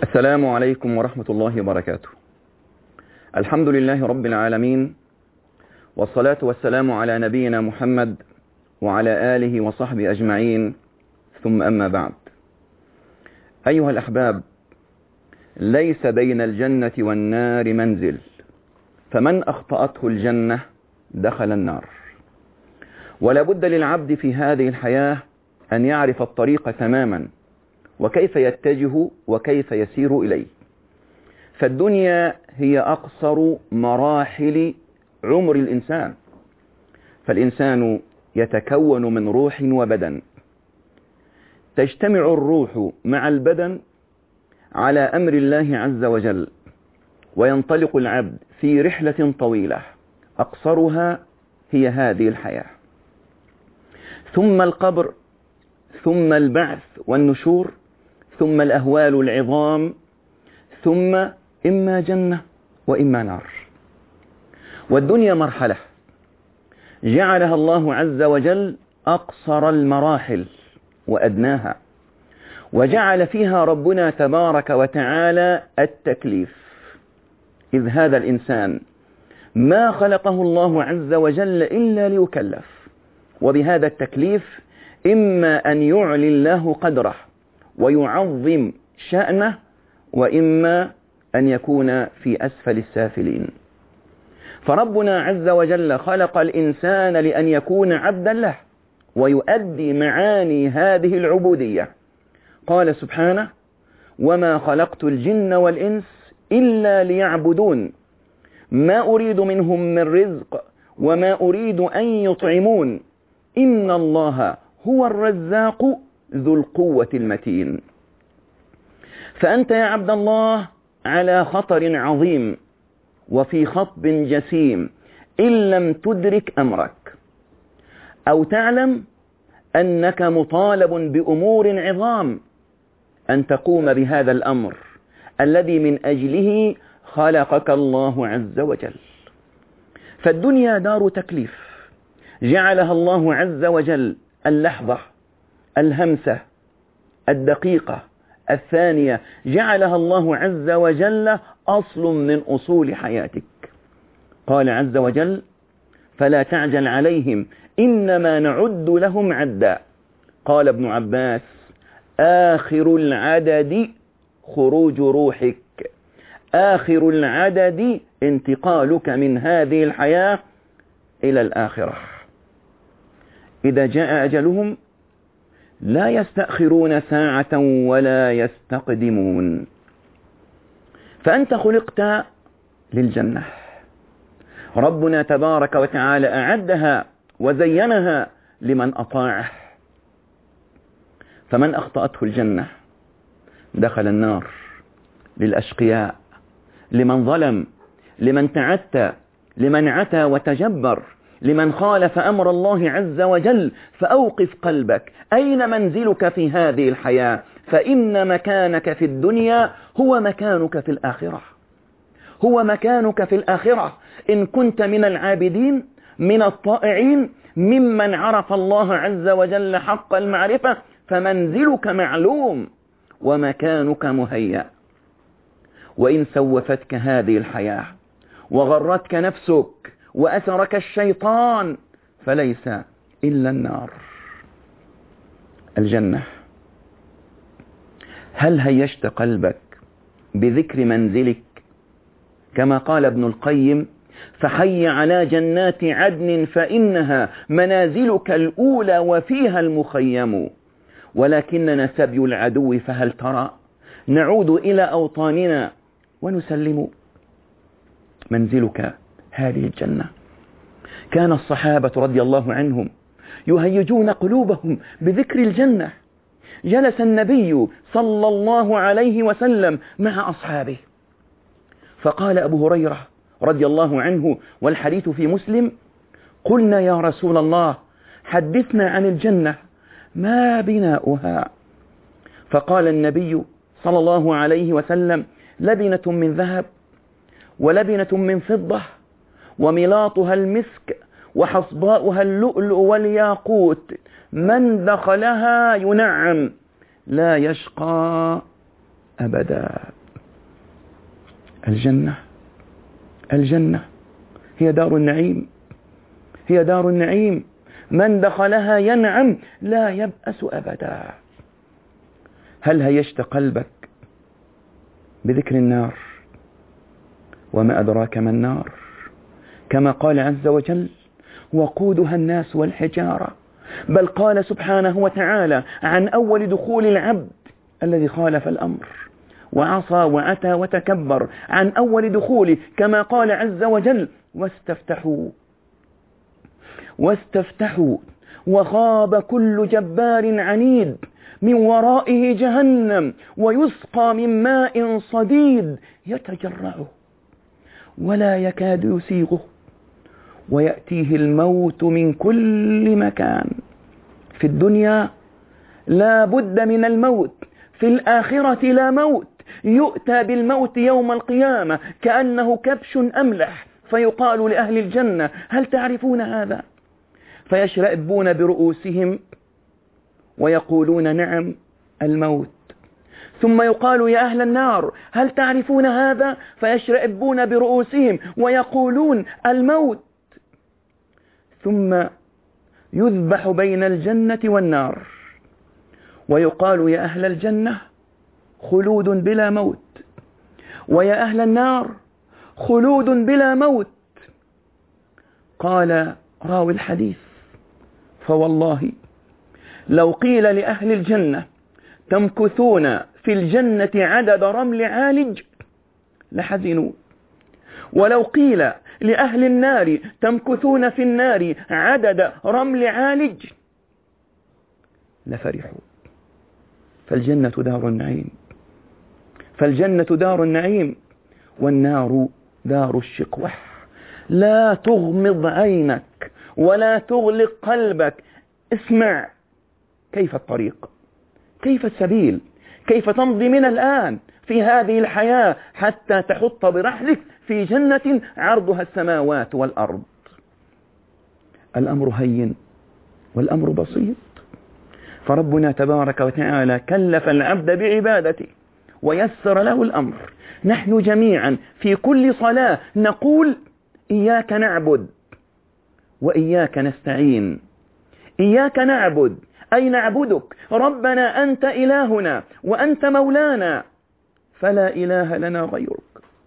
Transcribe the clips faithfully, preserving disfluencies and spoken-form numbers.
السلام عليكم ورحمة الله وبركاته. الحمد لله رب العالمين، والصلاة والسلام على نبينا محمد وعلى آله وصحبه أجمعين، ثم أما بعد. أيها الأحباب، ليس بين الجنة والنار منزل، فمن أخطأته الجنة دخل النار. ولا بد للعبد في هذه الحياة أن يعرف الطريق تماما، وكيف يتجه وكيف يسير إليه. فالدنيا هي أقصر مراحل عمر الإنسان، فالإنسان يتكون من روح وبدن. تجتمع الروح مع البدن على أمر الله عز وجل، وينطلق العبد في رحلة طويلة أقصرها هي هذه الحياة، ثم القبر، ثم البعث والنشور، ثم الأهوال العظام، ثم إما جنة وإما نار. والدنيا مرحلة جعلها الله عز وجل أقصر المراحل وأدناها، وجعل فيها ربنا تبارك وتعالى التكليف، إذ هذا الإنسان ما خلقه الله عز وجل إلا ليكلف. وبهذا التكليف إما أن يعلي الله قدره ويعظم شأنه، وإما أن يكون في أسفل السافلين. فربنا عز وجل خلق الإنسان لأن يكون عبدا له ويؤدي معاني هذه العبودية. قال سبحانه: وما خلقت الجن والإنس إلا ليعبدون ما أريد منهم من رزق وما أريد أن يطعمون إن الله هو الرزاق ذو القوة المتين. فأنت يا عبد الله على خطر عظيم وفي خطب جسيم إن لم تدرك أمرك، أو تعلم أنك مطالب بأمور عظام أن تقوم بهذا الأمر الذي من أجله خلقك الله عز وجل. فالدنيا دار تكليف جعلها الله عز وجل اللحظة، الهمسة، الدقيقة، الثانية، جعلها الله عز وجل أصل من أصول حياتك. قال عز وجل: فلا تعجل عليهم إنما نعد لهم عدا. قال ابن عباس: آخر العدد خروج روحك، آخر العدد انتقالك من هذه الحياة إلى الآخرة. إذا جاء أجلهم لا يستأخرون ساعة ولا يستقدمون. فأنت خلقت للجنة، ربنا تبارك وتعالى أعدها وزينها لمن أطاعه. فمن أخطأته الجنة دخل النار، للأشقياء، لمن ظلم، لمن تعتى، لمن عتى وتجبر، لمن خالف أمر الله عز وجل. فأوقف قلبك، أين منزلك في هذه الحياة؟ فإن مكانك في الدنيا هو مكانك في الآخرة، هو مكانك في الآخرة. إن كنت من العابدين، من الطائعين، ممن عرف الله عز وجل حق المعرفة، فمنزلك معلوم ومكانك مهيأ. وإن سوفتك هذه الحياة وغرتك نفسك وأسرك الشيطان فليس إلا النار. الجنة، هل هيشت قلبك بذكر منزلك؟ كما قال ابن القيم: فحي على جنات عدن فإنها منازلك الأولى وفيها المخيم، ولكننا سبي العدو فهل ترى نعود إلى أوطاننا ونسلم. منزلك هذه الجنة. كان الصحابة رضي الله عنهم يهيجون قلوبهم بذكر الجنة. جلس النبي صلى الله عليه وسلم مع أصحابه، فقال أبو هريرة رضي الله عنه، والحديث في مسلم: قلنا يا رسول الله حدثنا عن الجنة، ما بناؤها؟ فقال النبي صلى الله عليه وسلم: لبنة من ذهب ولبنة من فضة وملاطها المسك وحصباؤها اللؤلؤ والياقوت، من دخلها ينعم لا يشقى أبدا. الجنة الجنة هي دار النعيم، هي دار النعيم، من دخلها ينعم لا يبأس أبدا. هل هيجت قلبك بذكر النار؟ وما أدراك ما النار؟ كما قال عز وجل: وقودها الناس والحجارة. بل قال سبحانه وتعالى عن أول دخول العبد الذي خالف الأمر وعصى وعتى وتكبر، عن أول دخوله كما قال عز وجل: واستفتحوا واستفتحوا وخاب كل جبار عنيد من ورائه جهنم ويسقى من ماء صديد يتجرعه ولا يكاد يسيغه ويأتيه الموت من كل مكان. في الدنيا لا بد من الموت، في الآخرة لا موت، يؤتى بالموت يوم القيامة كأنه كبش أملح، فيقال لأهل الجنة: هل تعرفون هذا؟ فيشرئبون برؤوسهم ويقولون: نعم، الموت. ثم يقال: يا أهل النار هل تعرفون هذا؟ فيشرئبون برؤوسهم ويقولون: الموت. ثم يذبح بين الجنة والنار ويقال: يا أهل الجنة خلود بلا موت، ويا أهل النار خلود بلا موت. قال راوي الحديث: فوالله لو قيل لأهل الجنة تمكثون في الجنة عدد رمل عالج لحزنوا، ولو قيل لأهل النار تمكثون في النار عدد رمل عالج لفرحوا. فالجنة دار النعيم، فالجنة دار النعيم، والنار دار الشقوة. لا تغمض عينك ولا تغلق قلبك، اسمع كيف الطريق، كيف السبيل، كيف تمضي من الآن في هذه الحياة حتى تحط برحلك في جنة عرضها السماوات والأرض. الأمر هين والأمر بسيط، فربنا تبارك وتعالى كلف العبد بعبادته ويسر له الأمر. نحن جميعا في كل صلاة نقول: إياك نعبد وإياك نستعين. إياك نعبد أي نعبدك ربنا، أنت إلهنا وأنت مولانا فلا إله لنا غيرك.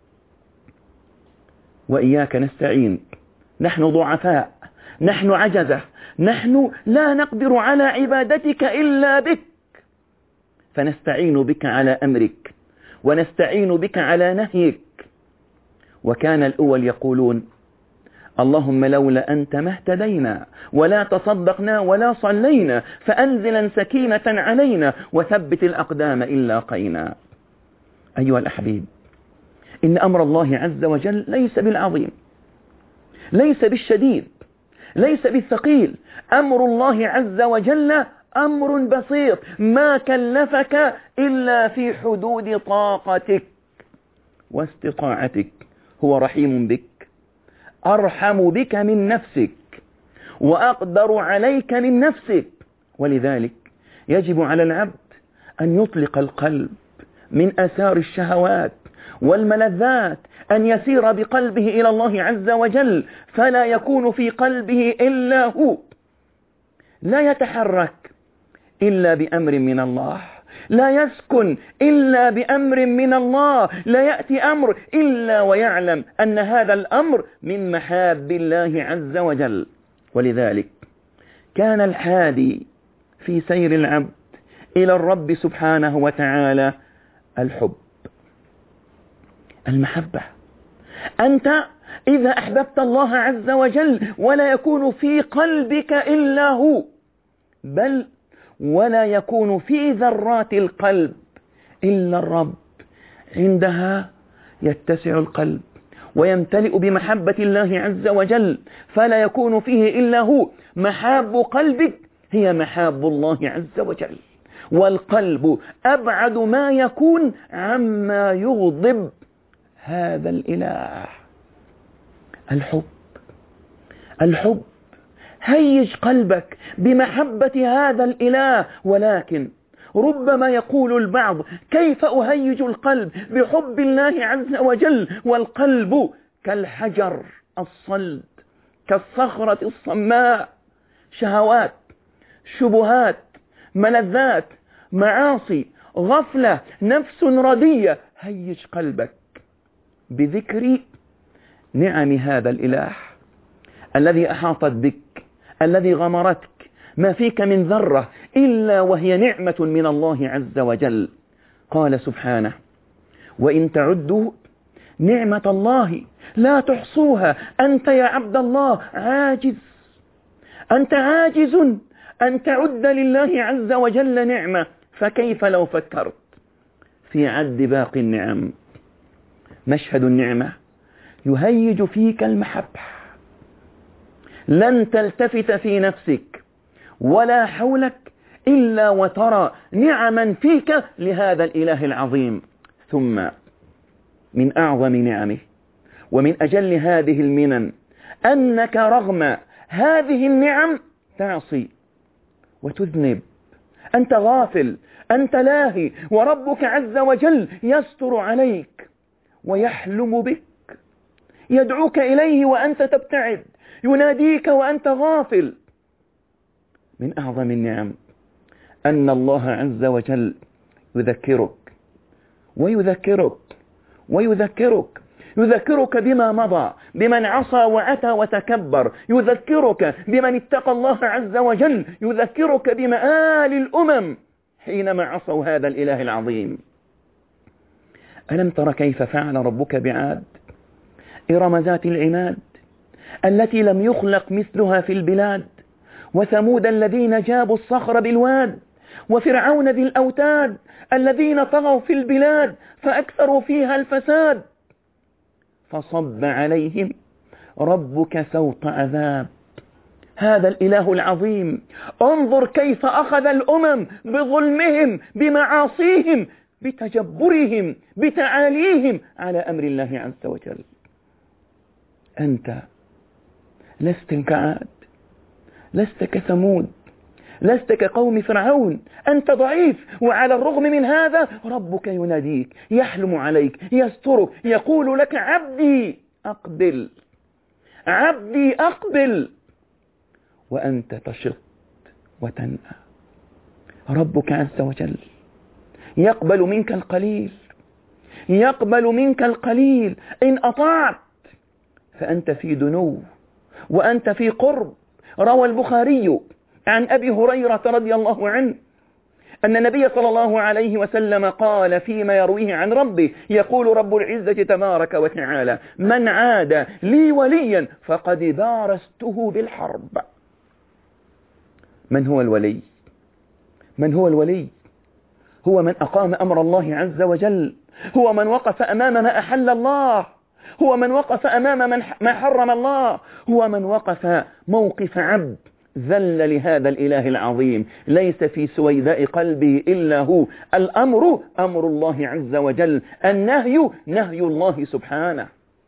وإياك نستعين، نحن ضعفاء، نحن عجزة، نحن لا نقدر على عبادتك إلا بك، فنستعين بك على أمرك ونستعين بك على نهيك. وكان الأول يقولون: اللهم لولا أنت ما اهتدينا ولا تصدقنا ولا صلينا، فأنزلا سكينة علينا وثبت الأقدام إن لاقينا. أيها الأحباب، إن أمر الله عز وجل ليس بالعظيم، ليس بالشديد، ليس بالثقيل. أمر الله عز وجل أمر بسيط، ما كلفك إلا في حدود طاقتك واستطاعتك. هو رحيم بك، أرحم بك من نفسك وأقدر عليك من نفسك. ولذلك يجب على العبد أن يطلق القلب من آثار الشهوات والملذات، أن يسير بقلبه إلى الله عز وجل، فلا يكون في قلبه إلا هو، لا يتحرك إلا بأمر من الله، لا يسكن إلا بأمر من الله، لا يأتي أمر إلا ويعلم أن هذا الأمر من محاب الله عز وجل. ولذلك كان الحادي في سير العبد إلى الرب سبحانه وتعالى الحب، المحبة. أنت إذا أحببت الله عز وجل ولا يكون في قلبك إلا هو، بل ولا يكون في ذرات القلب إلا الرب، عندها يتسع القلب ويمتلئ بمحبة الله عز وجل، فلا يكون فيه إلا هو. محاب قلبك هي محاب الله عز وجل، والقلب أبعد ما يكون عما يغضب هذا الإله. الحب، الحب هيج قلبك بمحبة هذا الإله، ولكن ربما يقول البعض: كيف أهيج القلب بحب الله عز وجل والقلب كالحجر الصلد كالصخرة الصماء؟ شهوات، شبهات، ملذات، معاصي، غفلة، نفس ردية. هيج قلبك بذكر نعم هذا الإله الذي أحاطت بك، الذي غمرتك، ما فيك من ذرة إلا وهي نعمة من الله عز وجل. قال سبحانه: وإن تعدوا نعمة الله لا تحصوها. أنت يا عبد الله عاجز، أنت عاجز أن تعد لله عز وجل نعمة، فكيف لو فكرت في عد باقي النعم؟ مشهد النعمة يهيج فيك المحبة، لن تلتفت في نفسك ولا حولك إلا وترى نعما فيك لهذا الإله العظيم. ثم من أعظم نعمه ومن أجل هذه المنن أنك رغم هذه النعم تعصي وتذنب، أنت غافل، أنت لاهي، وربك عز وجل يستر عليك ويحلم بك، يدعوك إليه وأنت تبتعد، يناديك وأنت غافل. من أعظم النعم أن الله عز وجل يذكرك ويذكرك ويذكرك يذكرك بما مضى، بمن عصى وأتى وتكبر، يذكرك بمن اتقى الله عز وجل، يذكرك بمآل الأمم حينما عصوا هذا الإله العظيم. ألم تر كيف فعل ربك بعاد إرم ذات العماد التي لم يخلق مثلها في البلاد، وثمود الذين جابوا الصخر بالواد، وفرعون ذي الأوتاد الذين طغوا في البلاد فأكثروا فيها الفساد، فصب عليهم ربك سوط عذاب. هذا الإله العظيم انظر كيف أخذ الأمم بظلمهم، بمعاصيهم، بتجبرهم، بتعاليهم على أمر الله عز وجل. أنت لست كعاد، لست كثمود، لست كقوم فرعون، أنت ضعيف، وعلى الرغم من هذا ربك يناديك، يحلم عليك، يسترك، يقول لك: عبدي أقبل، عبدي أقبل، وأنت تشط وتنأى. ربك عز وجل يقبل منك القليل، يقبل منك القليل إن أطعت فأنت في دنو وأنت في قرب. روى البخاري عن أبي هريرة رضي الله عنه أن النبي صلى الله عليه وسلم قال فيما يرويه عن ربه، يقول رب العزة تبارك وتعالى: من عاد لي وليا فقد بارزته بالحرب. من هو الولي؟ من هو الولي؟ هو من أقام أمر الله عز وجل، هو من وقف أمام ما أحل الله، هو من وقف أمام من ما حرم الله، هو من وقف موقف عبد ذل لهذا الإله العظيم، ليس في سويداء قلبه إلا هو. الأمر أمر الله عز وجل، النهي نهي الله سبحانه.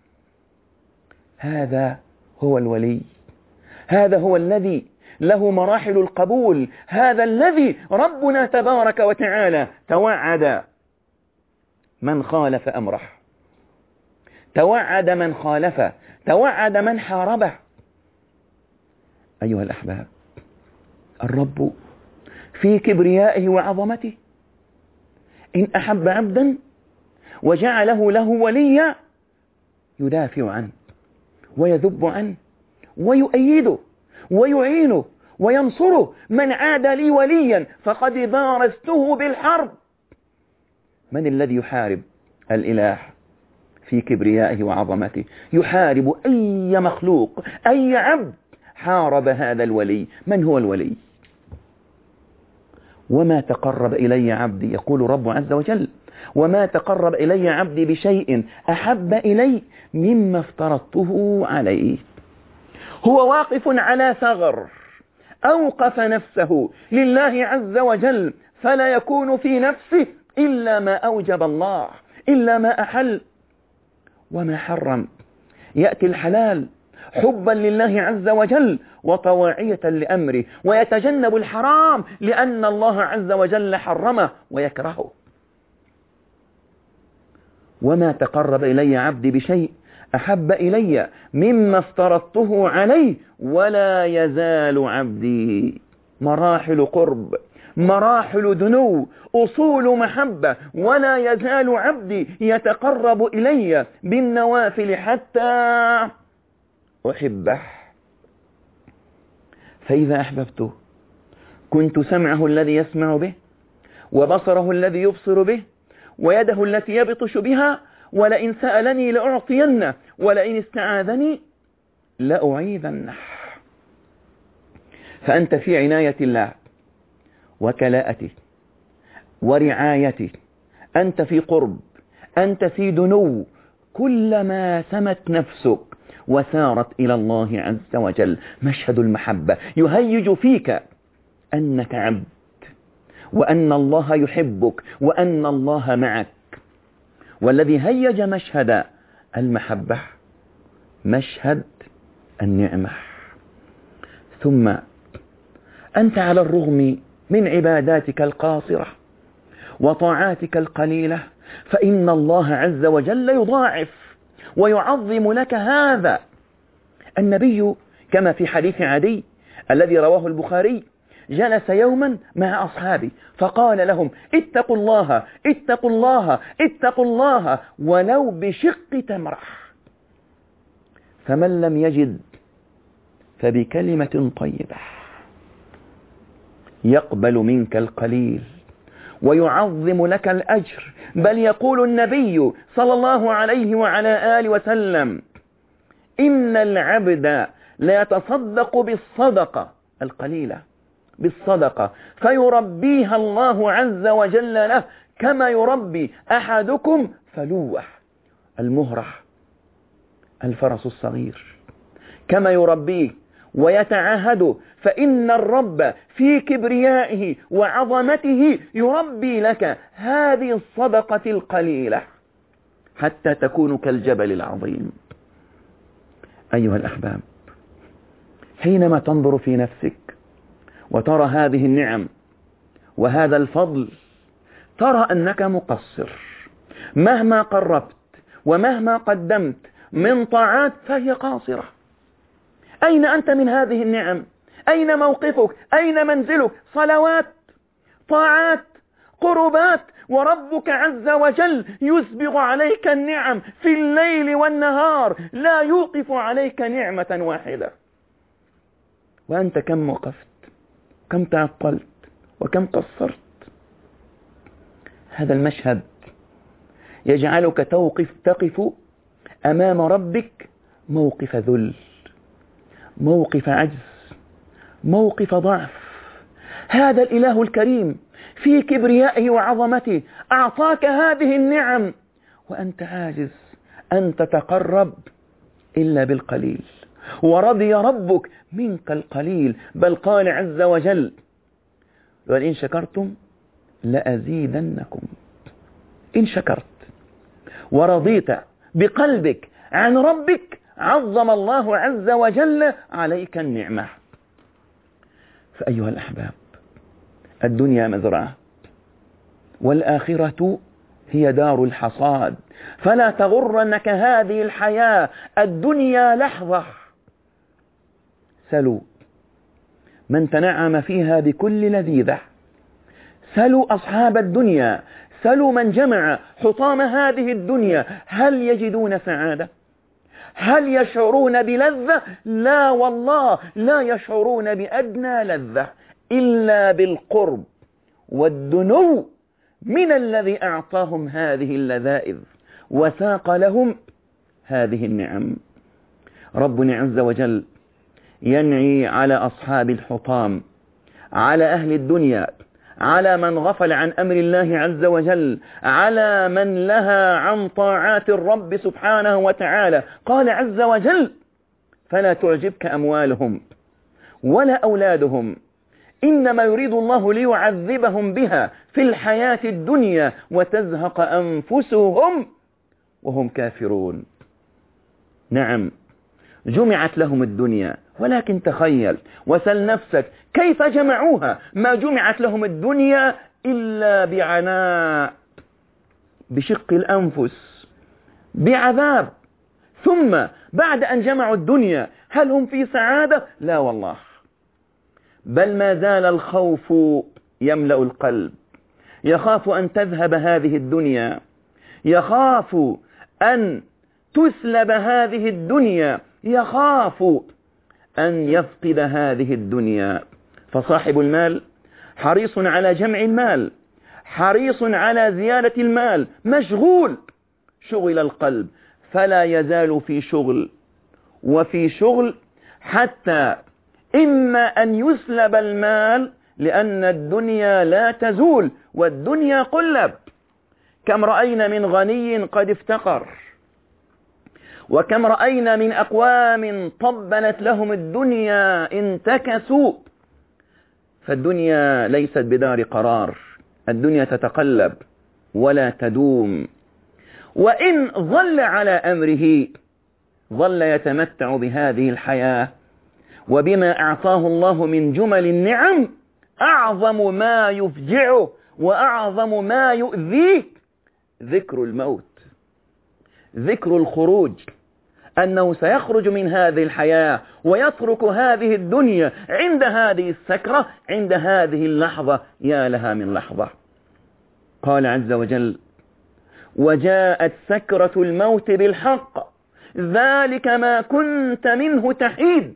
هذا هو الولي، هذا هو الذي له مراحل القبول، هذا الذي ربنا تبارك وتعالى توعد من خالف أمره، توعد من خالفه، توعد من حاربه. أيها الأحباب، الرب في كبريائه وعظمته إن أحب عبدا وجعله له وليا يدافع عنه ويذب عنه ويؤيده ويعينه وينصره. من عاد لي وليا فقد بارزته بالحرب. من الذي يحارب الإله في كبريائه وعظمته؟ يحارب أي مخلوق، أي عبد حارب هذا الولي. من هو الولي؟ وما تقرب إلي عبدي، يقول رب عز وجل: وما تقرب إلي عبدي بشيء أحب إلي مما افترضته عليه. هو واقف على ثغر، أوقف نفسه لله عز وجل، فلا يكون في نفسه إلا ما أوجب الله، إلا ما أحل وما حرم. يأتي الحلال حبا لله عز وجل وطواعية لأمره، ويتجنب الحرام لأن الله عز وجل حرمه ويكرهه. وما تقرب إلي عبدي بشيء أحب إلي مما افترضته عليه ولا يزال عبدي. مراحل قرب، مراحل دنو، أصول محبة، ولا يزال عبدي يتقرب إلي بالنوافل حتى أحبه. فإذا أحببته كنت سمعه الذي يسمع به، وبصره الذي يبصر به، ويده التي يبطش بها، ولئن سألني لأعطينه، ولئن استعاذني لأعيذنه. فأنت في عناية الله وكلاءته ورعايته، أنت في قرب، أنت في دنو. كلما سمت نفسك وسارت إلى الله عز وجل مشهد المحبة يهيج فيك أنك عبد، وأن الله يحبك، وأن الله معك. والذي هيج مشهد المحبة مشهد النعمة. ثم أنت على الرغم من عباداتك القاصرة وطاعاتك القليلة فإن الله عز وجل يضاعف ويعظم لك هذا. النبي كما في حديث عدي الذي رواه البخاري جلس يوما مع أصحابه فقال لهم: اتقوا الله اتقوا الله اتقوا الله ولو بشق تمرة، فمن لم يجد فبكلمة طيبة يقبل منك القليل ويعظم لك الأجر. بل يقول النبي صلى الله عليه وعلى آله وسلم: إن العبد لا يتصدق بالصدقة القليلة بالصدقة فيربيها الله عز وجل له كما يربي أحدكم فلوه المهرة الفرس الصغير، كما يربيه ويتعاهده. فإن الرب في كبريائه وعظمته يربي لك هذه الصدقة القليلة حتى تكون كالجبل العظيم. أيها الأحباب، حينما تنظر في نفسك وترى هذه النعم وهذا الفضل ترى أنك مقصر. مهما قربت ومهما قدمت من طاعات فهي قاصرة. أين أنت من هذه النعم؟ أين موقفك؟ أين منزلك؟ صلوات، طاعات، قربات، وربك عز وجل يسبغ عليك النعم في الليل والنهار، لا يوقف عليك نعمة واحدة. وأنت كم وقفت، كم تعطلت، وكم قصرت. هذا المشهد يجعلك توقف تقف أمام ربك موقف ذل، موقف عجز، موقف ضعف. هذا الإله الكريم في كبريائه وعظمته أعطاك هذه النعم وأنت عاجز أن تتقرب إلا بالقليل، ورضي ربك منك القليل. بل قال عز وجل: وإن شكرتم لأزيدنكم. إن شكرت ورضيت بقلبك عن ربك عظم الله عز وجل عليك النعمة. فأيها الأحباب، الدنيا مزرعة والآخرة هي دار الحصاد، فلا تغرنك هذه الحياة الدنيا لحظة. سلوا من تنعم فيها بكل لذيذة، سلوا أصحاب الدنيا، سلوا من جمع حطام هذه الدنيا، هل يجدون سعادة؟ هل يشعرون بلذة؟ لا والله، لا يشعرون بأدنى لذة إلا بالقرب والدنو من الذي أعطاهم هذه اللذائذ وساق لهم هذه النعم. ربنا عز وجل ينعي على أصحاب الحطام، على أهل الدنيا، على من غفل عن أمر الله عز وجل، على من لها عن طاعات الرب سبحانه وتعالى. قال عز وجل: فلا تعجبك أموالهم ولا أولادهم إنما يريد الله ليعذبهم بها في الحياة الدنيا وتزهق أنفسهم وهم كافرون. نعم، جمعت لهم الدنيا، ولكن تخيل وسل نفسك كيف جمعوها؟ ما جمعت لهم الدنيا إلا بعناء، بشق الأنفس، بعذاب. ثم بعد أن جمعوا الدنيا هل هم في سعادة؟ لا والله، بل ما زال الخوف يملأ القلب. يخاف أن تذهب هذه الدنيا، يخاف أن تسلب هذه الدنيا، يخاف أن يفقد هذه الدنيا. فصاحب المال حريص على جمع المال، حريص على زيادة المال، مشغول، شغل القلب، فلا يزال في شغل وفي شغل حتى إما أن يسلب المال، لأن الدنيا لا تزول والدنيا قلب. كم رأينا من غني قد افتقر، وكم رأينا من أقوام طبلت لهم الدنيا انتكسوا. فالدنيا ليست بدار قرار، الدنيا تتقلب ولا تدوم. وإن ظل على أمره ظل يتمتع بهذه الحياة وبما أعطاه الله من جمل النعم. أعظم ما يفجعه وأعظم ما يؤذيه ذكر الموت، ذكر الخروج، أنه سيخرج من هذه الحياة ويترك هذه الدنيا عند هذه السكرة، عند هذه اللحظة. يا لها من لحظة. قال عز وجل: وجاءت سكرة الموت بالحق ذلك ما كنت منه تحيد.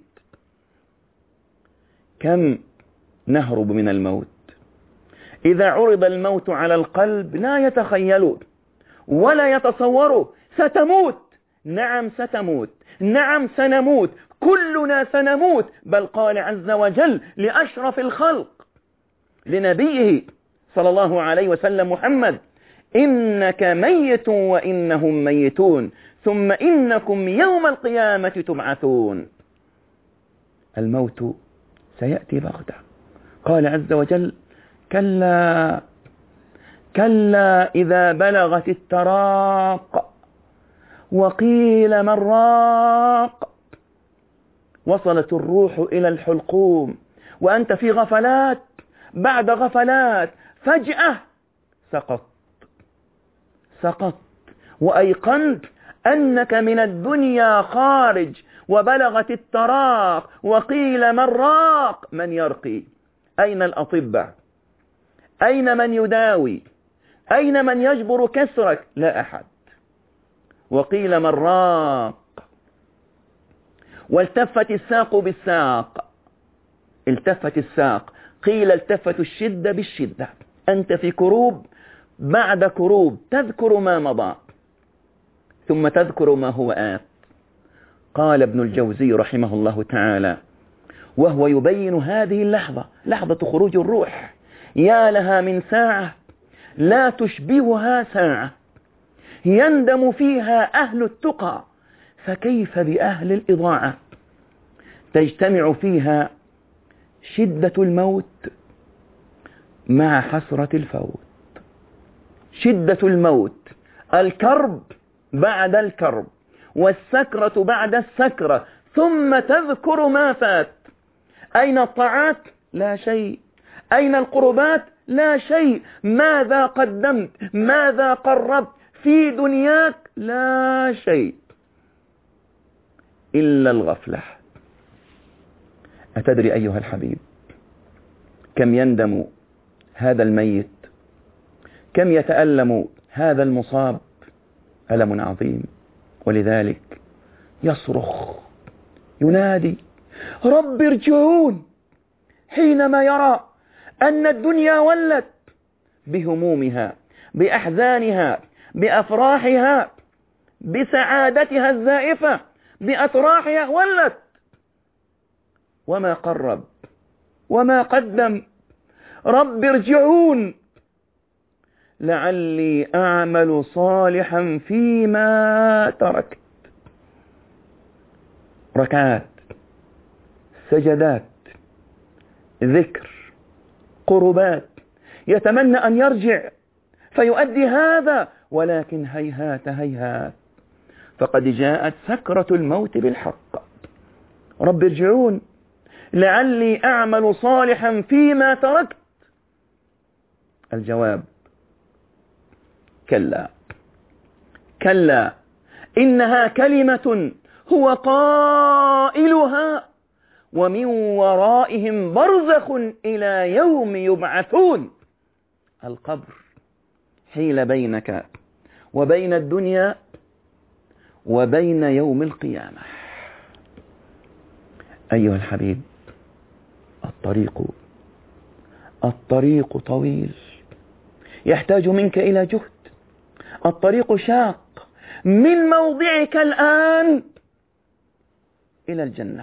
كم نهرب من الموت؟ إذا عرض الموت على القلب لا يتخيله ولا يتصوره. ستموت، نعم ستموت، نعم سنموت، كلنا سنموت. بل قال عز وجل لأشرف الخلق، لنبيه صلى الله عليه وسلم محمد: إنك ميت وإنهم ميتون ثم إنكم يوم القيامة تبعثون. الموت سيأتي بغتة. قال عز وجل: كلا كلا إذا بلغت التراق وقيل من راق. وصلت الروح إلى الحلقوم وأنت في غفلات بعد غفلات، فجأة سقط سقط وأيقنت أنك من الدنيا خارج. وبلغت التراق وقيل من راق. من يرقي؟ أين الأطباء؟ أين من يداوي؟ أين من يجبر كسرك؟ لا أحد. وقيل من راق. والتفت الساق بالساق، التفت الساق، قيل التفت الشدة بالشدة. أنت في كروب بعد كروب، تذكر ما مضى ثم تذكر ما هو آت. قال ابن الجوزي رحمه الله تعالى وهو يبين هذه اللحظة، لحظة خروج الروح: يا لها من ساعة لا تشبهها ساعة يندم فيها أهل التقى، فكيف بأهل الإضاعة؟ تجتمع فيها شدة الموت مع حسرة الفوت. شدة الموت، الكرب بعد الكرب، والسكرة بعد السكرة، ثم تذكر ما فات. أين الطاعات؟ لا شيء. أين القربات؟ لا شيء. ماذا قدمت؟ ماذا قربت في دنياك؟ لا شيء إلا الغفلة. أتدري أيها الحبيب كم يندم هذا الميت؟ كم يتألم هذا المصاب؟ ألم عظيم. ولذلك يصرخ ينادي: رب ارجعون، حينما يرى أن الدنيا ولت بهمومها، بأحزانها، بأفراحها، بسعادتها الزائفة، بأتراحها، ولت. وما قرب وما قدم. رب ارجعون لعلي أعمل صالحا فيما تركت. ركعات، سجدات، ذكر، قربات، يتمنى أن يرجع فيؤدي هذا، ولكن هيهات هيهات، فقد جاءت سكرة الموت بالحق. رب ارجعون لعلي أعمل صالحا فيما تركت. الجواب كلا كلا إنها كلمة هو قائلها ومن ورائهم برزخ إلى يوم يبعثون. القبر حيل بينك وبين الدنيا وبين يوم القيامة. أيها الحبيب، الطريق الطريق طويل يحتاج منك إلى جهد. الطريق شاق من موضعك الآن إلى الجنة.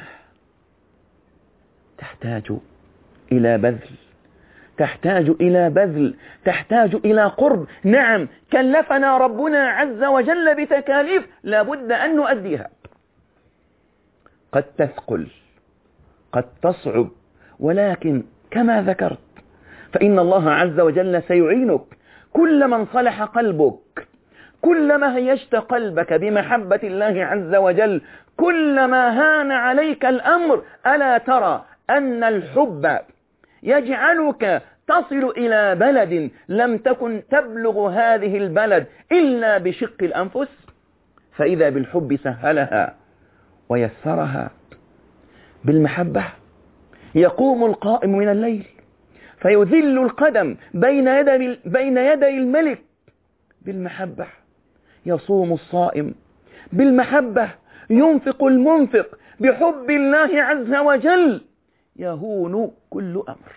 تحتاج إلى بذل، تحتاج إلى بذل، تحتاج إلى قرب. نعم، كلفنا ربنا عز وجل بتكاليف لا بد أن نؤديها، قد تثقل قد تصعب، ولكن كما ذكرت فإن الله عز وجل سيعينك. كلما انصلح قلبك، كلما هيجت قلبك بمحبة الله عز وجل، كلما هان عليك الأمر. ألا ترى أن الحب يجعلك تصل إلى بلد لم تكن تبلغ هذه البلد إلا بشق الأنفس؟ فإذا بالحب سهلها ويسرها. بالمحبة يقوم القائم من الليل فيذل القدم بين يدي بين يدي الملك. بالمحبة يصوم الصائم. بالمحبة ينفق المنفق. بحب الله عز وجل يهون كل أمر.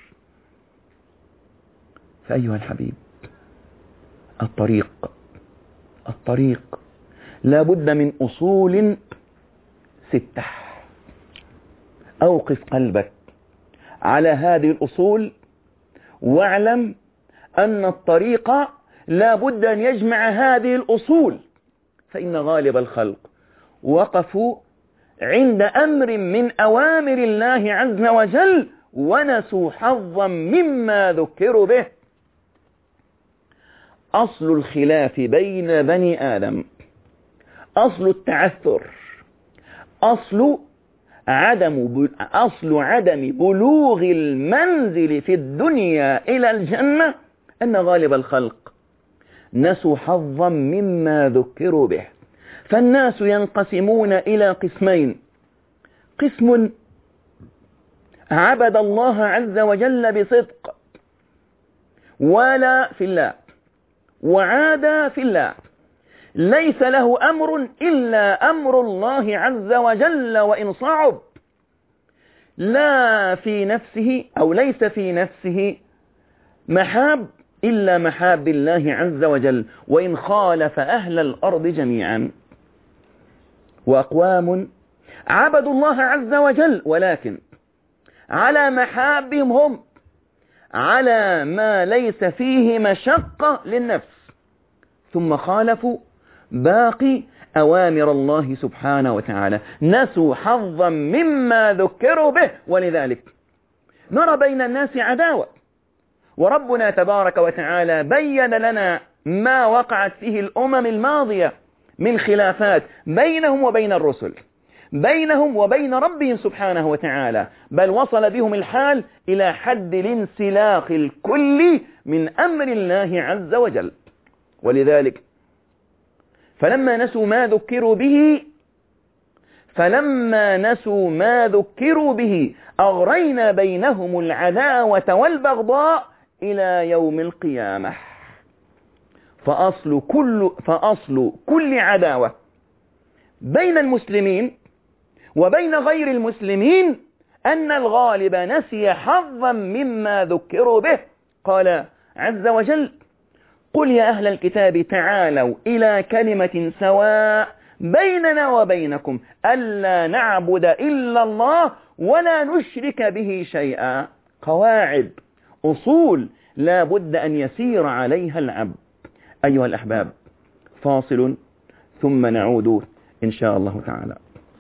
فأيها الحبيب، الطريق الطريق لا بد من أصول ستة. أوقف قلبك على هذه الأصول واعلم أن الطريق لا بد أن يجمع هذه الأصول. فإن غالب الخلق وقفوا عند أمر من أوامر الله عز وجل ونسوا حظا مما ذكروا به. أصل الخلاف بين بني آدم، أصل التعثر، أصل عدم أصل عدم بلوغ المنزل في الدنيا إلى الجنة أن غالب الخلق نسوا حظا مما ذكروا به. فالناس ينقسمون إلى قسمين: قسم عبد الله عز وجل بصدق ولا في الله وعاد في الله، ليس له أمر إلا أمر الله عز وجل وإن صعب، لا في نفسه أو ليس في نفسه محاب إلا محاب الله عز وجل وإن خالف أهل الأرض جميعا. وأقوام عبدوا الله عز وجل ولكن على محابهم هم، على ما ليس فيه مشقة للنفس، ثم خالفوا باقي أوامر الله سبحانه وتعالى، نسوا حظا مما ذكروا به. ولذلك نرى بين الناس عداوة، وربنا تبارك وتعالى بين لنا ما وقعت فيه الأمم الماضية من خلافات بينهم وبين الرسل، بينهم وبين ربهم سبحانه وتعالى، بل وصل بهم الحال إلى حد الانسلاخ الكلي من أمر الله عز وجل. ولذلك فلما نسوا ما ذكروا به فلما نسوا ما ذكروا به أغرينا بينهم العداوة والبغضاء إلى يوم القيامة. فأصل كل, فأصل كل عداوة بين المسلمين وبين غير المسلمين أن الغالب نسي حظا مما ذكروا به. قال عز وجل: قل يا أهل الكتاب تعالوا إلى كلمة سواء بيننا وبينكم ألا نعبد إلا الله ولا نشرك به شيئا. قواعد، أصول لا بد أن يسير عليها العبد. أيها الأحباب، فاصل ثم نعود إن شاء الله تعالى.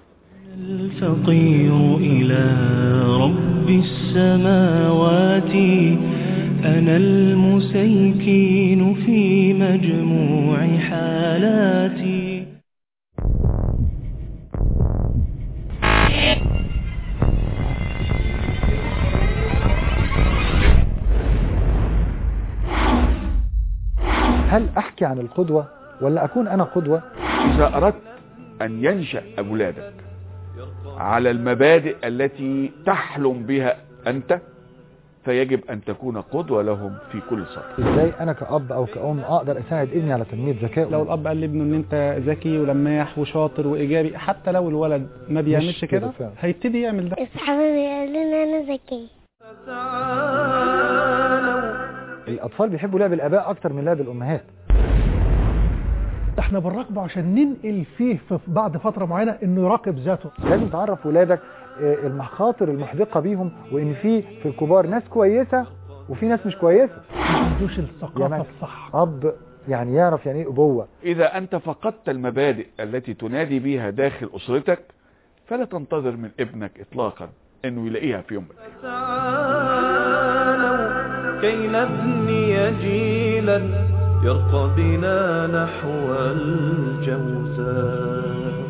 الفقير إلى رب السماوات، أنا المسيكين في مجموع حالاتي. نحكي عن القدوة ولا أكون أنا قدوة؟ إذا أردت أن ينشأ أولادك على المبادئ التي تحلم بها أنت، فيجب أن تكون قدوة لهم في كل سطر. إزاي أنا كأب أو كأم أقدر أساعد ابني على تنمية ذكائه؟ لو الأب قال لابنه إن أنت ذكي ولماح وشاطر وإيجابي، حتى لو الولد ما بيعملش كده هيبتدي يعمل ده. اصحابي قال لنا أنا ذكي. الأطفال بيحبوا لعب الآباء أكتر من لعب الأمهات. احنا بنراقبه عشان ننقل فيه في بعد فترة معينة انه يراقب ذاته. لازم تعرف ولادك المخاطر المحدقة بيهم، وان في في الكبار ناس كويسة وفي ناس مش كويسة. ما عندوش الثقافة يعني الصح. اب يعني يعرف يعني ايه ابوة. اذا انت فقدت المبادئ التي تنادي بها داخل اسرتك، فلا تنتظر من ابنك اطلاقا انه يلاقيها في يوم. كي نبني جيلا يرقى بنا نحو الجوزاء.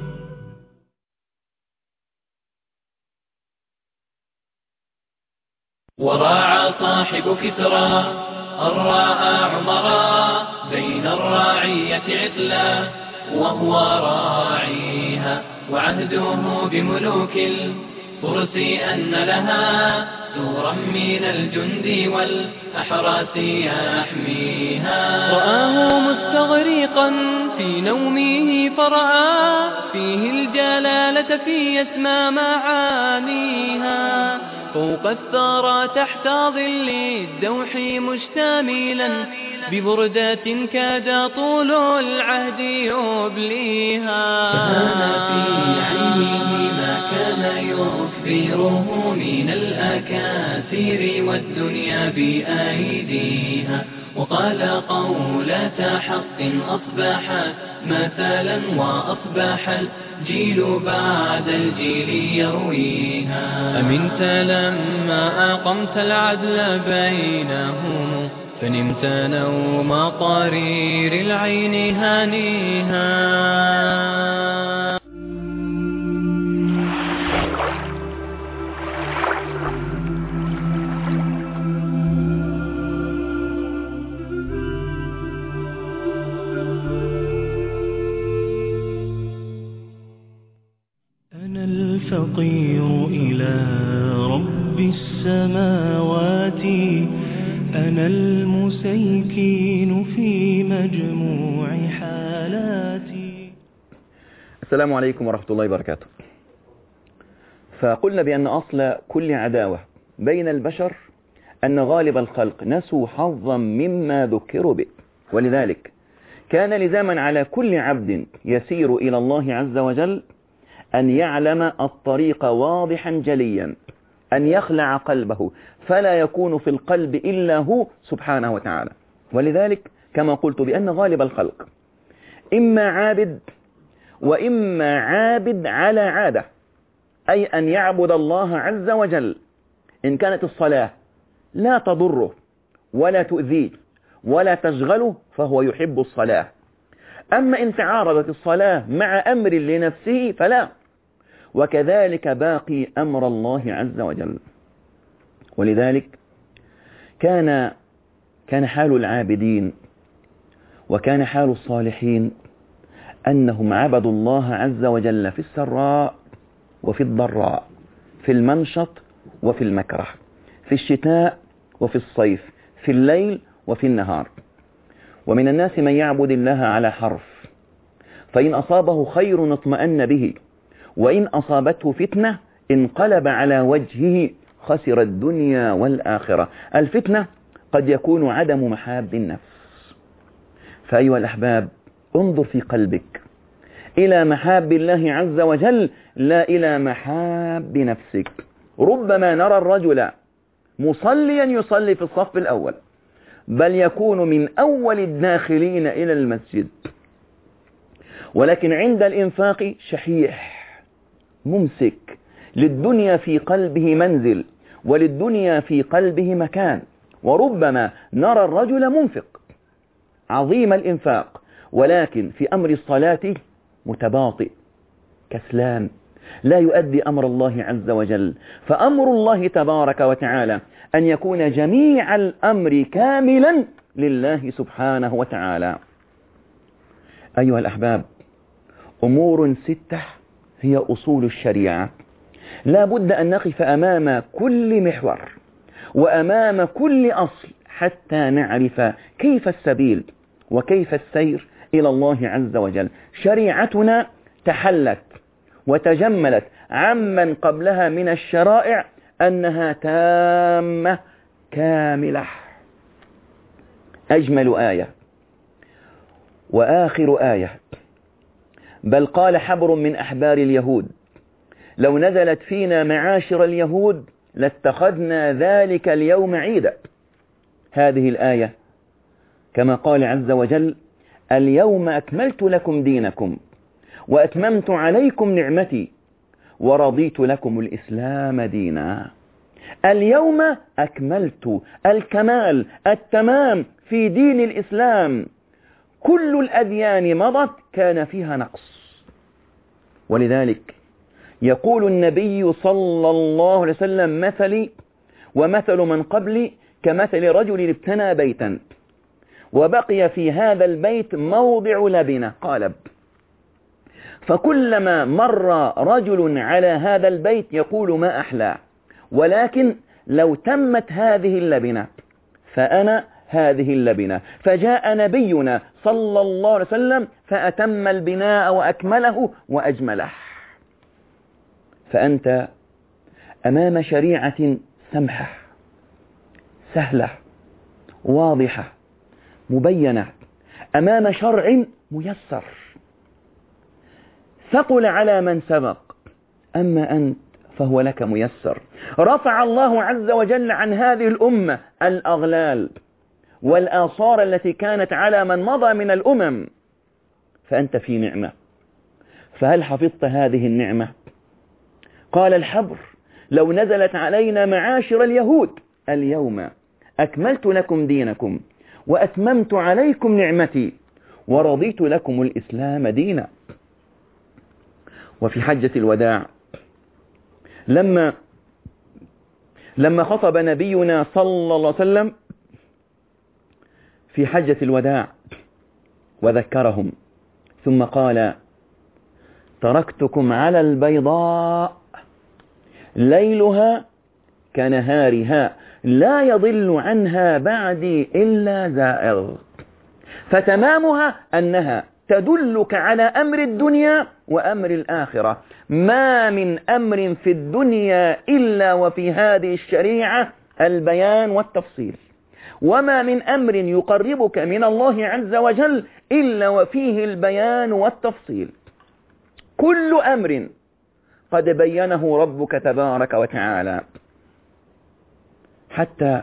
وراعى صاحب كسرى الراعى عمرا بين الراعية عقلا وهو راعيها، وعهده بملوك الفرس أن لها سورا من الجند والأحراس يحميها. رآه مستغرقا في نومه فرأى فيه الجلالة في أسمى معانيها، فوق الثرى تحت ظل الدوح مشتملا ببردات كاد طول العهد يبليها. كان في عينه ما كان يخبره من الأكاسير والدنيا بأيديها، وقال قولة حق أصبحت مثلا وأصبح الجيل بعد الجيل يرويها. أمنت لما أقمت العدل بينهم فنمت نوم قرير العين هانيها. أنا الفقير إلى رب السماوات، أنا المسيكين في مجموع حالاتي. السلام عليكم ورحمة الله وبركاته. فقلنا بأن أصل كل عداوة بين البشر أن غالب الخلق نسوا حظا مما ذكروا به، ولذلك كان لزاما على كل عبد يسير إلى الله عز وجل أن يعلم الطريق واضحا جليا، أن يخلع قلبه فلا يكون في القلب إلا هو سبحانه وتعالى. ولذلك كما قلت بأن غالب الخلق إما عابد وإما عابد على عادة، أي أن يعبد الله عز وجل. إن كانت الصلاة لا تضره ولا تؤذيه ولا تشغله فهو يحب الصلاة. أما إن تعارضت الصلاة مع أمر لنفسه فلا. وكذلك باقي أمر الله عز وجل. ولذلك كان كان حال العابدين وكان حال الصالحين أنهم عبدوا الله عز وجل في السراء وفي الضراء، في المنشط وفي المكره، في الشتاء وفي الصيف، في الليل وفي النهار. ومن الناس من يعبد الله على حرف، فإن أصابه خير اطمأن به، وإن أصابته فتنة انقلب على وجهه خسر الدنيا والآخرة. الفتنة قد يكون عدم محاب النفس. فأيها الأحباب، انظر في قلبك إلى محاب الله عز وجل لا إلى محاب نفسك. ربما نرى الرجل مصليا يصلي في الصف الأول، بل يكون من أول الداخلين إلى المسجد، ولكن عند الإنفاق شحيح ممسك، للدنيا في قلبه منزل وللدنيا في قلبه مكان. وربما نرى الرجل منفق عظيم الإنفاق، ولكن في أمر الصلاة متباطئ كسلان، لا يؤدي أمر الله عز وجل. فأمر الله تبارك وتعالى أن يكون جميع الأمر كاملا لله سبحانه وتعالى. أيها الأحباب، أمور ستة هي أصول الشريعة، لا بد أن نقف أمام كل محور وأمام كل أصل حتى نعرف كيف السبيل وكيف السير إلى الله عز وجل. شريعتنا تحلت وتجملت عمن قبلها من الشرائع أنها تامة كاملة. أجمل آية وآخر آية، بل قال حبر من أحبار اليهود: لو نزلت فينا معاشر اليهود لاتخذنا ذلك اليوم عيدا. هذه الآية كما قال عز وجل: اليوم أكملت لكم دينكم وأتممت عليكم نعمتي ورضيت لكم الإسلام دينا. اليوم أكملت، الكمال، التمام في دين الإسلام. كل الأديان مضت كان فيها نقص، ولذلك يقول النبي صلى الله عليه وسلم: مثلي ومثل من قبلي كمثل رجل ابتنى بيتا وبقي في هذا البيت موضع لبنة قالب، فكلما مر رجل على هذا البيت يقول: ما أحلى، ولكن لو تمت هذه اللبنة فأنا هذه اللبنة. فجاء نبينا صلى الله عليه وسلم فأتم البناء وأكمله وأجمله. فأنت أمام شريعة سمحة سهلة واضحة مبينة، أمام شرع ميسر ثقل على من سبق، أما أنت فهو لك ميسر. رفع الله عز وجل عن هذه الأمة الأغلال والآثار التي كانت على من مضى من الأمم، فأنت في نعمة. فهل حفظت هذه النعمة؟ قال الحبر: لو نزلت علينا معاشر اليهود اليوم أكملت لكم دينكم وأتممت عليكم نعمتي ورضيت لكم الإسلام دينا. وفي حجة الوداع لما لما خطب نبينا صلى الله عليه وسلم في حجة الوداع وذكرهم ثم قال: تركتكم على البيضاء ليلها كنهارها لا يضل عنها بعدي إلا زائغ. فتمامها أنها تدلك على أمر الدنيا وأمر الآخرة. ما من أمر في الدنيا إلا وفي هذه الشريعة البيان والتفصيل، وما من أمر يقربك من الله عز وجل إلا وفيه البيان والتفصيل. كل أمر قد بينه ربك تبارك وتعالى، حتى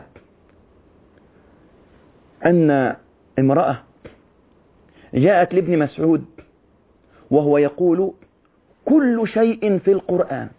أن امرأة جاءت لابن مسعود وهو يقول: كل شيء في القرآن.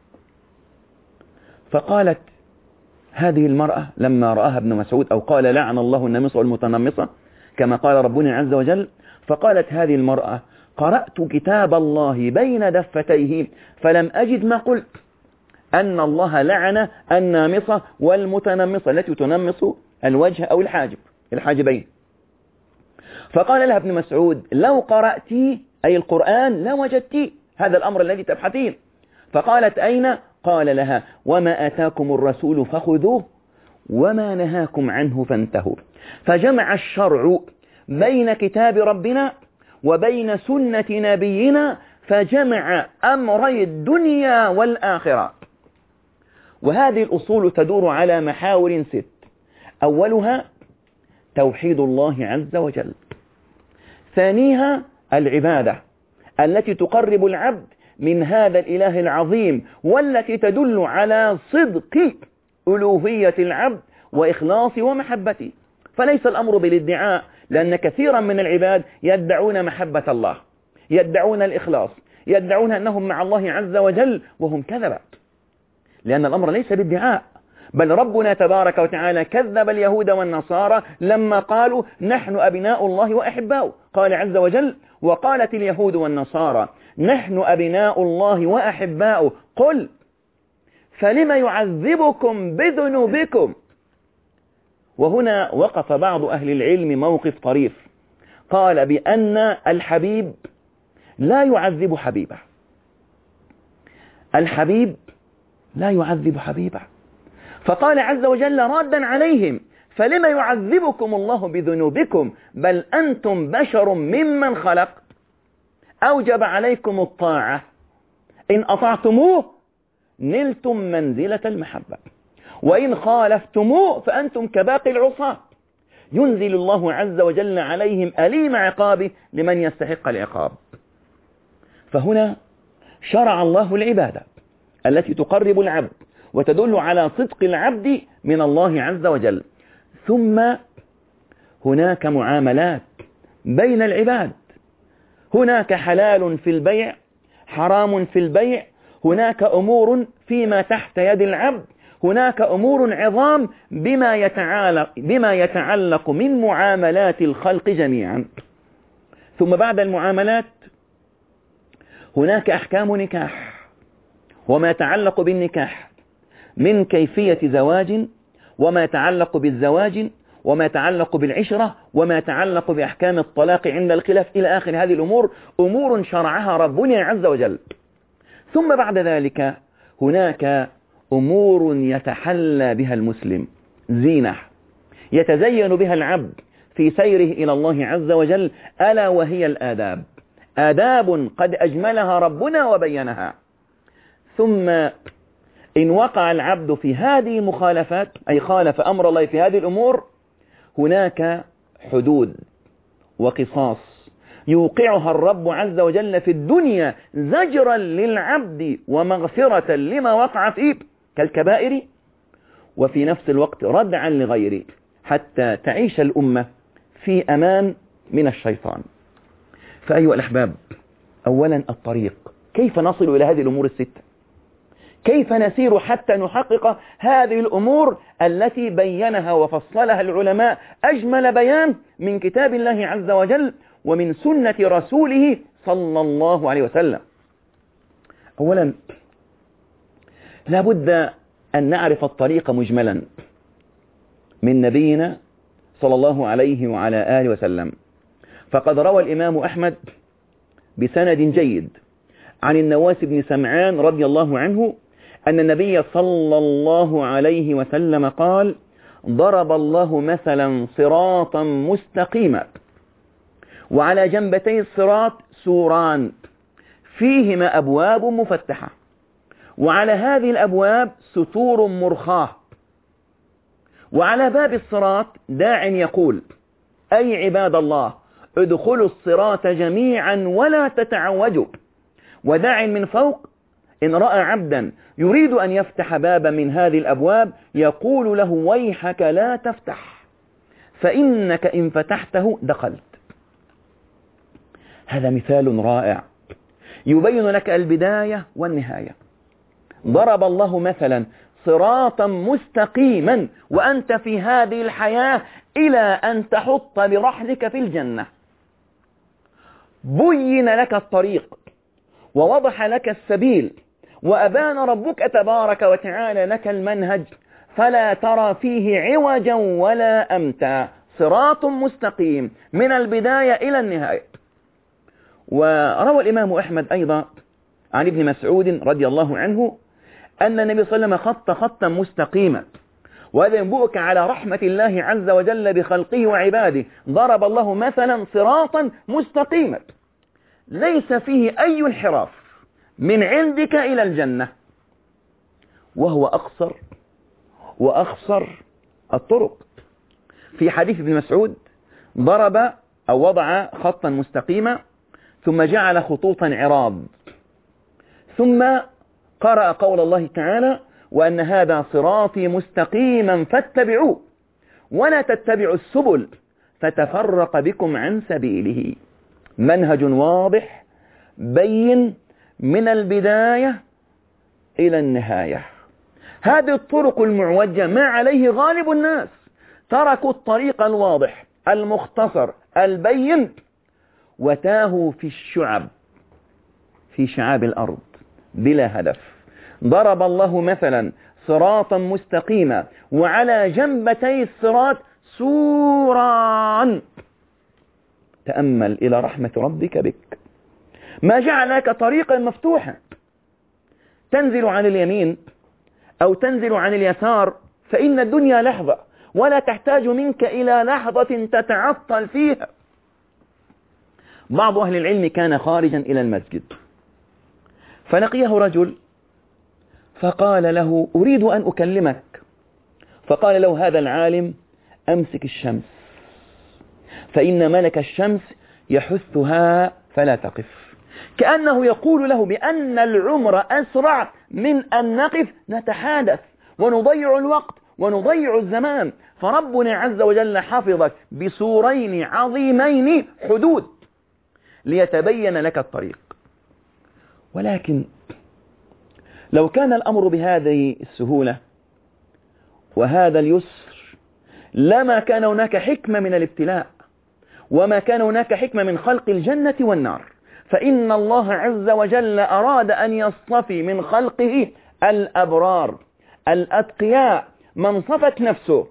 فقالت هذه المرأة لما رآها ابن مسعود، أو قال: لعن الله النمص والمتنمصة كما قال ربنا عز وجل. فقالت هذه المرأة: قرأت كتاب الله بين دفتيه فلم أجد ما قلت، أن الله لعن النامصة والمتنمصة التي تنمص الوجه أو الحاجب الحاجبين. فقال لها ابن مسعود: لو قرأتي أي القرآن لوجدتي هذا الأمر الذي تبحثين. فقالت: أين؟ قال لها: وما آتاكم الرسول فخذوه وما نهاكم عنه فانتهوا. فجمع الشرع بين كتاب ربنا وبين سنة نبينا، فجمع أمري الدنيا والآخرة. وهذه الأصول تدور على محاور ست: أولها توحيد الله عز وجل، ثانيها العبادة التي تقرب العبد من هذا الإله العظيم والتي تدل على صدق ألوهية العبد وإخلاص ومحبته. فليس الأمر بالادعاء، لأن كثيرا من العباد يدعون محبة الله، يدعون الإخلاص، يدعون أنهم مع الله عز وجل وهم كذبة، لأن الأمر ليس بادعاء. بل ربنا تبارك وتعالى كذب اليهود والنصارى لما قالوا: نحن أبناء الله وأحباؤه. قال عز وجل: وقالت اليهود والنصارى نحن أبناء الله وأحباؤه قل فلم يعذبكم بذنوبكم. وهنا وقف بعض أهل العلم موقف طريف، قال بأن الحبيب لا يعذب حبيبه، الحبيب لا يعذب حبيبه. فقال عز وجل رادا عليهم: فلما يعذبكم الله بذنوبكم بل أنتم بشر ممن خلق، أوجب عليكم الطاعة، إن أطعتموه نلتم منزلة المحبة، وإن خالفتموه فأنتم كباقي العصاة، ينزل الله عز وجل عليهم أليم عقابه لمن يستحق العقاب. فهنا شرع الله العبادة التي تقرب العبد وتدل على صدق العبد من الله عز وجل. ثم هناك معاملات بين العباد، هناك حلال في البيع، حرام في البيع، هناك أمور فيما تحت يد العبد، هناك أمور عظام بما يتعلق, بما يتعلق من معاملات الخلق جميعا. ثم بعد المعاملات هناك أحكام نكاح وما يتعلق بالنكاح من كيفية زواج، وما يتعلق بالزواج، وما يتعلق بالعشرة، وما يتعلق بأحكام الطلاق عند الخلاف إلى آخر هذه الأمور، أمور شرعها ربنا عز وجل. ثم بعد ذلك هناك أمور يتحلى بها المسلم، زينة يتزين بها العبد في سيره إلى الله عز وجل، ألا وهي الآداب، آداب قد أجملها ربنا وبينها. ثم إن وقع العبد في هذه المخالفات، أي خالف أمر الله في هذه الأمور، هناك حدود وقصاص يوقعها الرب عز وجل في الدنيا زجرا للعبد ومغفرة لما وقع فيه كالكبائر، وفي نفس الوقت ردعا لغيره حتى تعيش الأمة في أمان من الشيطان. فأيها الأحباب، أولا الطريق، كيف نصل إلى هذه الأمور الستة؟ كيف نسير حتى نحقق هذه الأمور التي بينها وفصلها العلماء أجمل بيان من كتاب الله عز وجل ومن سنة رسوله صلى الله عليه وسلم؟ أولا لابد أن نعرف الطريق مجملا من نبينا صلى الله عليه وعلى آله وسلم. فقد روى الإمام أحمد بسند جيد عن النواس بن سمعان رضي الله عنه أن النبي صلى الله عليه وسلم قال: ضرب الله مثلا صراطا مستقيما وعلى جنبتي الصراط سوران فيهما أبواب مفتحة، وعلى هذه الأبواب ستور مرخاة، وعلى باب الصراط داع يقول: أي عباد الله ادخلوا الصراط جميعا ولا تتعوجوا، وداع من فوق إن رأى عبدا يريد أن يفتح بابا من هذه الأبواب يقول له: ويحك لا تفتح فإنك إن فتحته دخلت. هذا مثال رائع يبين لك البداية والنهاية. ضرب الله مثلا صراطا مستقيما وأنت في هذه الحياة إلى أن تحط برحلك في الجنة. بين لك الطريق ووضح لك السبيل وأبان ربك تبارك وتعالى لك المنهج، فلا ترى فيه عوجا ولا أمتا، صراط مستقيم من البداية إلى النهاية. وروى الإمام أحمد أيضا عن ابن مسعود رضي الله عنه أن النبي صلى الله عليه وسلم خط خطا مستقيما، وهذا ينبئك على رحمة الله عز وجل بخلقه وعباده. ضرب الله مثلا صراطا مستقيما ليس فيه أي انحراف من عندك إلى الجنة، وهو أقصر وأخصر الطرق. في حديث ابن مسعود ضرب أو وضع خطا مستقيما ثم جعل خطوطا عراض، ثم قرأ قول الله تعالى: وأن هذا صراطي مستقيما فاتبعوه ولا تتبعوا السبل فتفرق بكم عن سبيله. منهج واضح بين من البداية إلى النهاية. هذه الطرق المعوجة ما عليه غالب الناس، تركوا الطريق الواضح المختصر البين وتاهوا في الشعب في شعاب الأرض بلا هدف. ضرب الله مثلا صراطا مستقيما وعلى جنبتي الصراط سوران تأمل إلى رحمة ربك بك، ما جعلك طريقا مفتوحا تنزل عن اليمين أو تنزل عن اليسار، فإن الدنيا لحظة ولا تحتاج منك إلى لحظة تتعطل فيها. بعض أهل العلم كان خارجا إلى المسجد فلقيه رجل فقال له أريد أن أكلمك، فقال له هذا العالم أمسك الشمس فإن ملك الشمس يحثها فلا تقف، كأنه يقول له بأن العمر أسرع من أن نقف نتحادث ونضيع الوقت ونضيع الزمان. فربنا عز وجل حفظك بسورين عظيمين حدود ليتبين لك الطريق. ولكن لو كان الأمر بهذه السهولة وهذا اليسر لما كان هناك حكمة من الابتلاء، وما كان هناك حكمة من خلق الجنة والنار. فإن الله عز وجل أراد أن يصطفي من خلقه الأبرار الأتقياء من صفت نفسه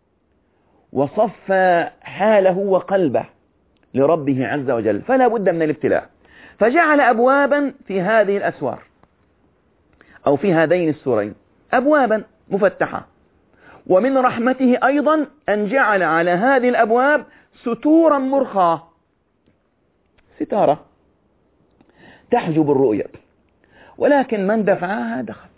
وصف حاله وقلبه لربه عز وجل، فلا بد من الابتلاء. فجعل أبوابا في هذه الأسوار أو في هذين السورين أبوابا مفتحة، ومن رحمته أيضا أن جعل على هذه الأبواب ستورا مرخاة، ستارة تحجب الرؤية، ولكن من دفعها دخل.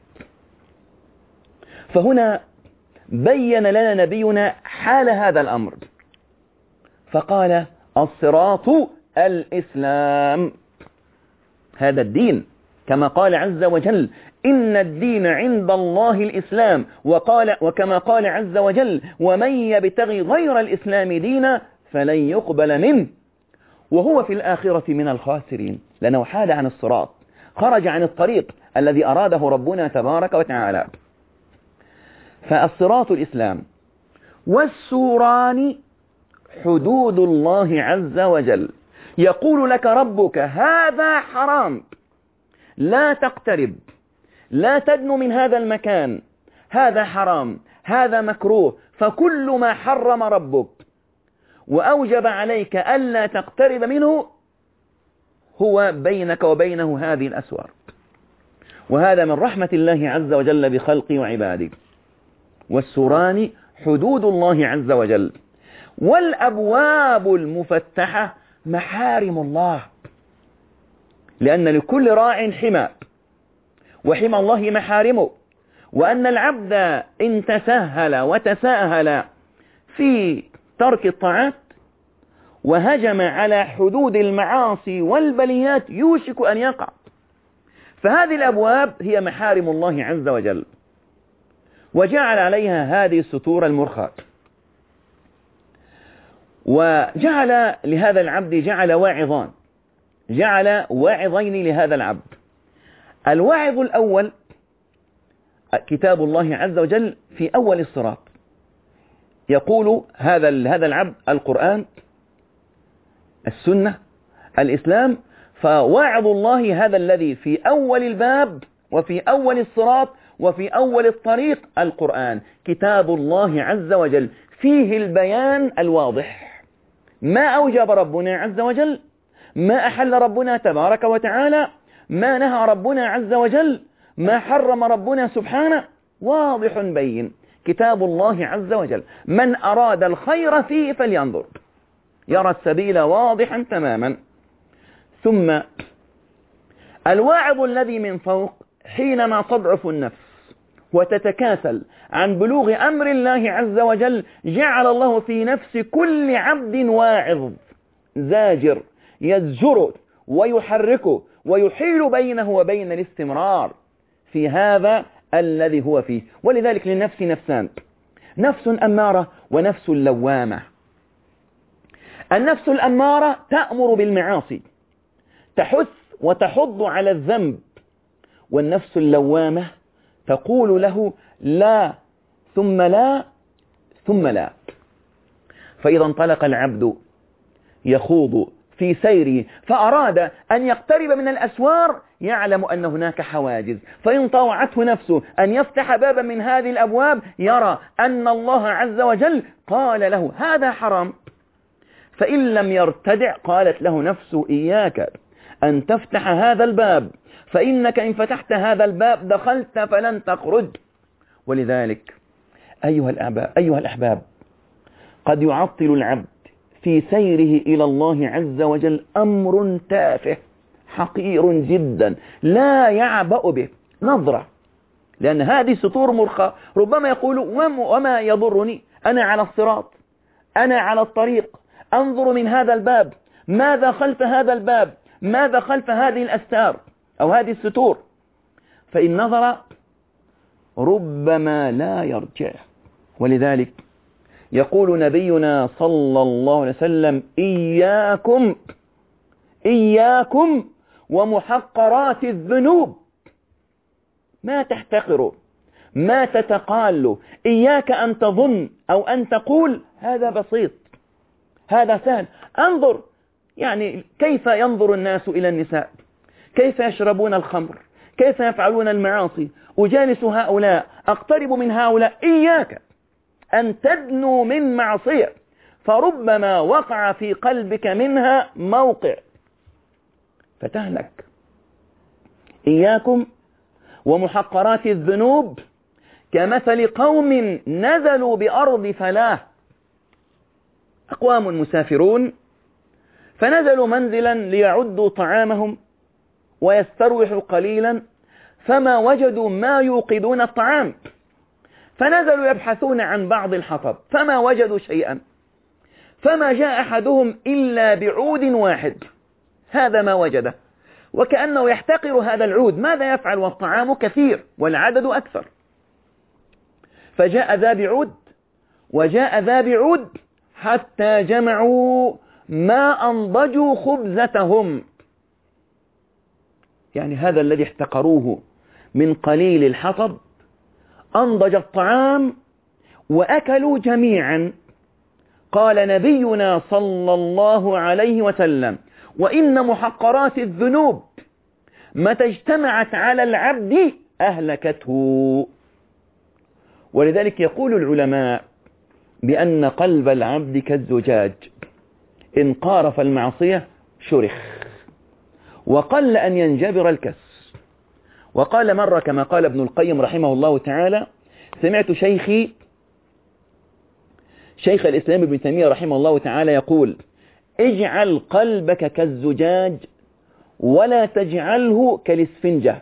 فهنا بين لنا نبينا حال هذا الأمر فقال الصراط الإسلام، هذا الدين كما قال عز وجل إن الدين عند الله الإسلام، وقال وكما قال عز وجل ومن يبتغي غير الإسلام دينا فلن يقبل منه وهو في الآخرة من الخاسرين، لأنه حاد عن الصراط، خرج عن الطريق الذي أراده ربنا تبارك وتعالى. فالصراط الإسلام، والسوران حدود الله عز وجل، يقول لك ربك هذا حرام لا تقترب، لا تدنو من هذا المكان، هذا حرام، هذا مكروه. فكل ما حرم ربك وأوجب عليك ألا تقترب منه هو بينك وبينه هذه الأسوار، وهذا من رحمة الله عز وجل بخلقه وعباده. والسوران حدود الله عز وجل، والأبواب المفتحة محارم الله، لأن لكل راع حمى، وحمى الله محارمه، وأن العبد إن تسهل وتساهل في ترك الطاعات وهجم على حدود المعاصي والبليات يوشك أن يقع. فهذه الأبواب هي محارم الله عز وجل، وجعل عليها هذه الستور المرخاة، وجعل لهذا العبد جعل واعظان، جعل واعظين لهذا العبد. الواعظ الأول كتاب الله عز وجل في أول الصراط، يقول هذا هذا العبد القرآن، السنة، الإسلام. فواعظ الله هذا الذي في أول الباب وفي أول الصراط وفي أول الطريق القرآن، كتاب الله عز وجل، فيه البيان الواضح، ما أوجب ربنا عز وجل، ما أحل ربنا تبارك وتعالى، ما نهى ربنا عز وجل، ما حرم ربنا سبحانه، واضح بين كتاب الله عز وجل. من أراد الخير فيه فلينظر، يرى السبيل واضحا تماما. ثم الواعظ الذي من فوق، حينما تضعف النفس وتتكاسل عن بلوغ أمر الله عز وجل، جعل الله في نفس كل عبد واعظ زاجر يزجره ويحركه ويحيل بينه وبين الاستمرار في هذا الذي هو فيه. ولذلك للنفس نفسان، نفس أمارة ونفس لوامة. النفس الأمارة تأمر بالمعاصي، تحث وتحض على الذنب، والنفس اللوامة تقول له لا ثم لا ثم لا. فإذا انطلق العبد يخوض في سيره فأراد أن يقترب من الأسوار، يعلم أن هناك حواجز، فإن طاوعته نفسه أن يفتح بابا من هذه الأبواب يرى أن الله عز وجل قال له هذا حرام، فإن لم يرتدع قالت له نفسه إياك أن تفتح هذا الباب، فإنك إن فتحت هذا الباب دخلت فلن تخرج. ولذلك أيها الأحباب, أيها الأحباب قد يعطل العبد في سيره إلى الله عز وجل أمر تافه حقير جدا لا يعبأ به نظرة، لأن هذه سطور مرخى. ربما يقول وما يضرني، أنا على الصراط، أنا على الطريق، أنظر من هذا الباب، ماذا خلف هذا الباب، ماذا خلف هذه الأستار أو هذه الستور. فإن نظر ربما لا يرجع. ولذلك يقول نبينا صلى الله عليه وسلم إياكم إياكم ومحقرات الذنوب، ما تحتقر، ما تتقال، إياك أن تظن أو أن تقول هذا بسيط، هذا سهل. انظر يعني كيف ينظر الناس إلى النساء، كيف يشربون الخمر، كيف يفعلون المعاصي، أجالس هؤلاء، أقترب من هؤلاء. إياك أن تدنو من معصية، فربما وقع في قلبك منها موقع فتهلك. إياكم ومحقرات الذنوب كمثل قوم نزلوا بأرض فلاة، أقوام مسافرون فنزلوا منزلا ليعدوا طعامهم ويستروحوا قليلا، فما وجدوا ما يوقدون الطعام، فنزلوا يبحثون عن بعض الحطب فما وجدوا شيئا، فما جاء أحدهم إلا بعود واحد، هذا ما وجده، وكأنه يحتقر هذا العود، ماذا يفعل والطعام كثير والعدد أكثر. فجاء ذا بعود وجاء ذا بعود حتى جمعوا ما أنضجوا خبزتهم، يعني هذا الذي احتقروه من قليل الحطب أنضج الطعام وأكلوا جميعا. قال نبينا صلى الله عليه وسلم وإن محقرات الذنوب متى اجتمعت على العبد أهلكته. ولذلك يقول العلماء بأن قلب العبد كالزجاج، إن قارف المعصية شرخ وقل أن ينجبر الكس. وقال مرة كما قال ابن القيم رحمه الله تعالى، سمعت شيخي شيخ الإسلام ابن تيمية رحمه الله تعالى يقول اجعل قلبك كالزجاج ولا تجعله كالاسفنجة،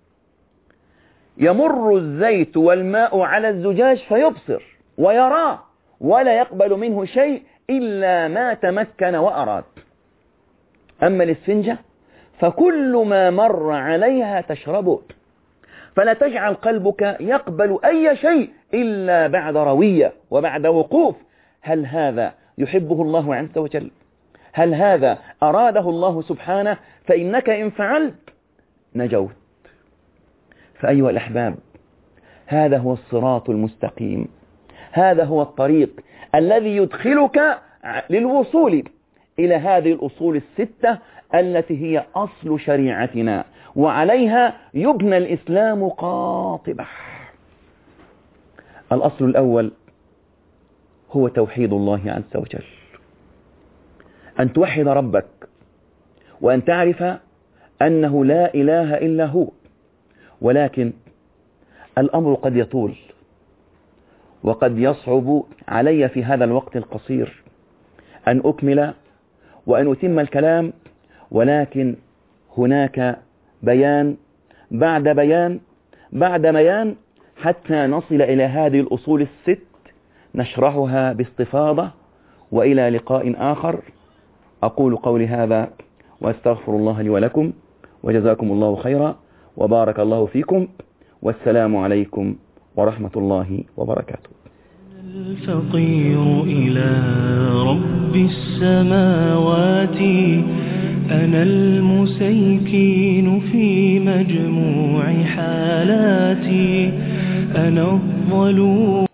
يمر الزيت والماء على الزجاج فيبصر ويراه ولا يقبل منه شيء إلا ما تمكن وأراد. أما الاسفنجة فكل ما مر عليها تشربه، فلا تجعل قلبك يقبل أي شيء إلا بعد روية وبعد وقوف، هل هذا يحبه الله عز وجل؟ هل هذا أراده الله سبحانه؟ فإنك إن فعلت نجوت. فأيها الأحباب هذا هو الصراط المستقيم، هذا هو الطريق الذي يدخلك للوصول إلى هذه الأصول الستة التي هي أصل شريعتنا، وعليها يبنى الإسلام قاطبة. الأصل الأول هو توحيد الله عز وجل، أن توحد ربك وأن تعرف أنه لا إله إلا هو. ولكن الأمر قد يطول وقد يصعب علي في هذا الوقت القصير أن أكمل وأن أتم الكلام، ولكن هناك بيان بعد بيان بعد بيان حتى نصل إلى هذه الأصول الست نشرحها باستفاضة. وإلى لقاء آخر، أقول قولي هذا وأستغفر الله لي ولكم، وجزاكم الله خيرا وبارك الله فيكم، والسلام عليكم ورحمة الله وبركاته. الفقير إلى رب السماوات، أنا المسيكين في مجموع حالاتي، أنا الظلوم